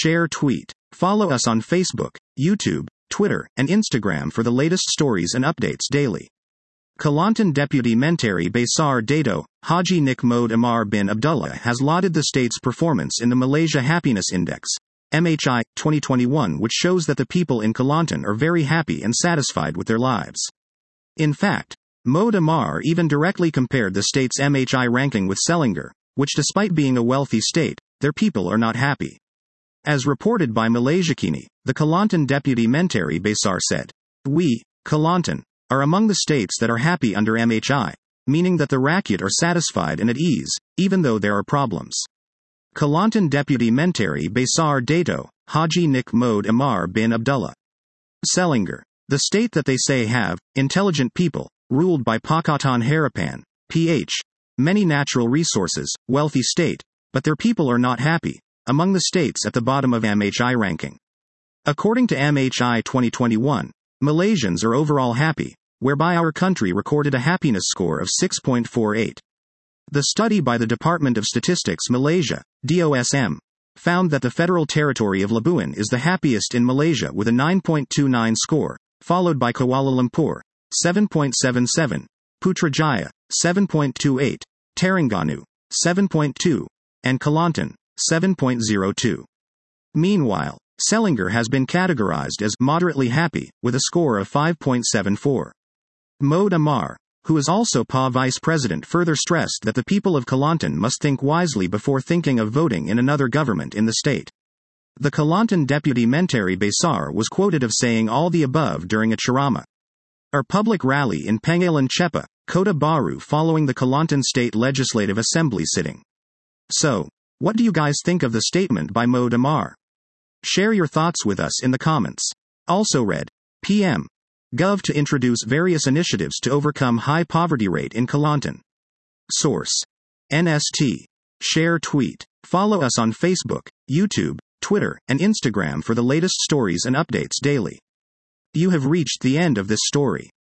share, tweet. Follow us on Facebook, YouTube, Twitter, and Instagram for the latest stories and updates daily. Kelantan Deputy Menteri Besar Dato, Haji Nik Mohd Amar bin Abdullah has lauded the state's performance in the Malaysia Happiness Index, MHI, 2021, which shows that the people in Kelantan are very happy and satisfied with their lives. In fact, Mohd Amar even directly compared the state's MHI ranking with Selangor, which despite being a wealthy state, their people are not happy. As reported by Malaysiakini, the Kelantan Deputy Menteri Besar said, "We, Kelantan, are among the states that are happy under MHI, meaning that the rakyat are satisfied and at ease, even though there are problems." Kelantan Deputy Menteri Besar Dato, Haji Nik Mohd Amar bin Abdullah. Selangor, the state that they say have intelligent people, ruled by Pakatan Harapan, PH, many natural resources, wealthy state, but their people are not happy, among the states at the bottom of MHI ranking. According to MHI 2021, Malaysians are overall happy, whereby our country recorded a happiness score of 6.48. The study by the Department of Statistics Malaysia, DOSM, found that the federal territory of Labuan is the happiest in Malaysia with a 9.29 score, followed by Kuala Lumpur, 7.77, Putrajaya, 7.28, Terengganu, 7.2, and Kelantan, 7.02. Meanwhile, Selangor has been categorized as moderately happy, with a score of 5.74. Mohd Amar, who is also PA Vice President, further stressed that the people of Kelantan must think wisely before thinking of voting in another government in the state. The Kelantan Deputy Menteri Besar was quoted of saying all the above during a ceramah or public rally in Pangkalan Chepa, Kota Baru following the Kelantan State Legislative Assembly sitting. So, what do you guys think of the statement by Mohd Amar? Share your thoughts with us in the comments. Also read, PM. Gov to introduce various initiatives to overcome high poverty rate in Kelantan. Source: NST. Share, tweet. Follow us on Facebook, YouTube, Twitter, and Instagram for the latest stories and updates daily. You have reached the end of this story.